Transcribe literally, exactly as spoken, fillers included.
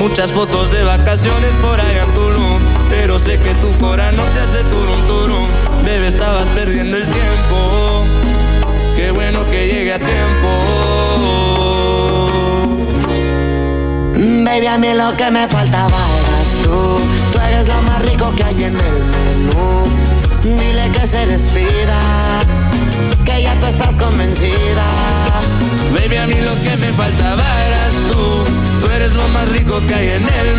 Muchas fotos de vacaciones por allá en Tulum, pero sé que tu cora no te hace turum turum. Bebé, estabas perdiendo el tiempo. Qué bueno que llegue a tiempo. Baby, a mí lo que me faltaba eras tú. Tú eres lo más rico que hay en el menú. Dile que se despida, que ya tú estás convencida. Baby, a mí lo que me faltaba eras tú. Tú eres lo más rico que hay en el